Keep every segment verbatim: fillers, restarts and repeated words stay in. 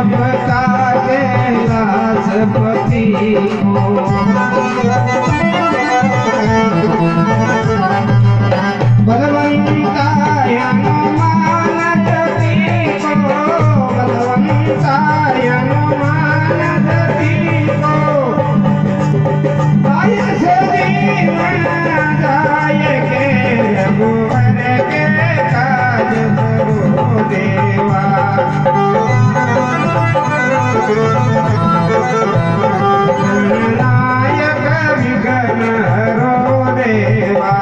जब का कैलाशपति को बलवंता हनुमान जति को बलवंता हनुमान जति को आय से दीन जाय के रघुवर के काज करो देवा नायक विघ्न हरो देवा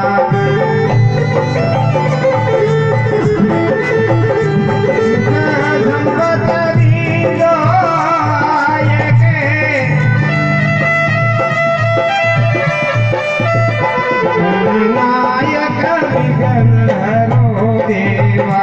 नायक विघ्न हरो देवा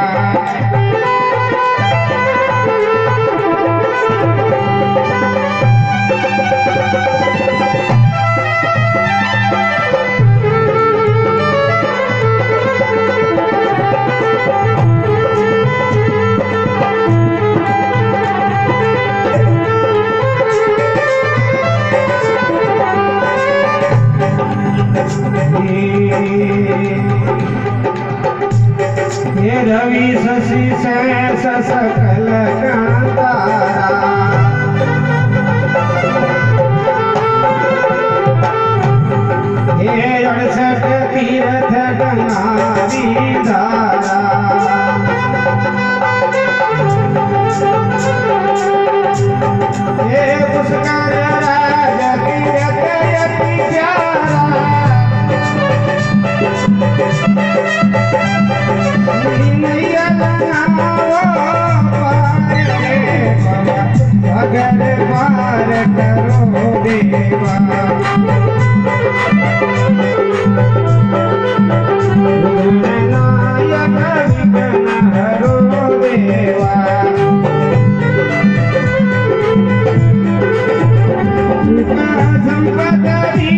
हे रवि शशि शेष सकल कांतारा हे अड़सठ तीर्थ गंगारी धारा हे पुष्कर राज तीर्थ अति प्यारा अगर पार करो देवा नायक विघ्न हरो देवा संपत्ति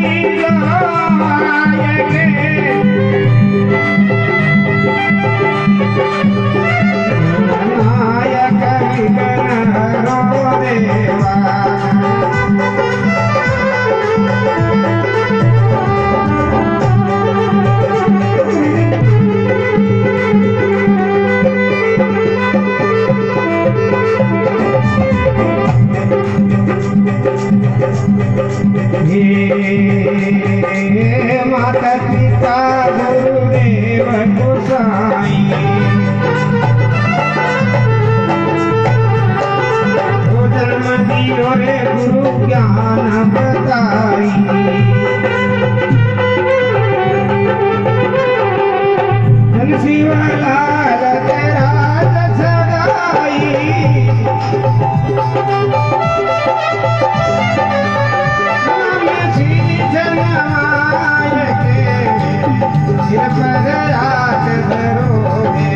नायक विघ्न हरो देवा हे माता पिता गुरुदेव गोसाई तो जन्म दियो रे गुरु ज्ञान बताई धन शिव लाल तेरा सदाई सिर पर हाथ धरो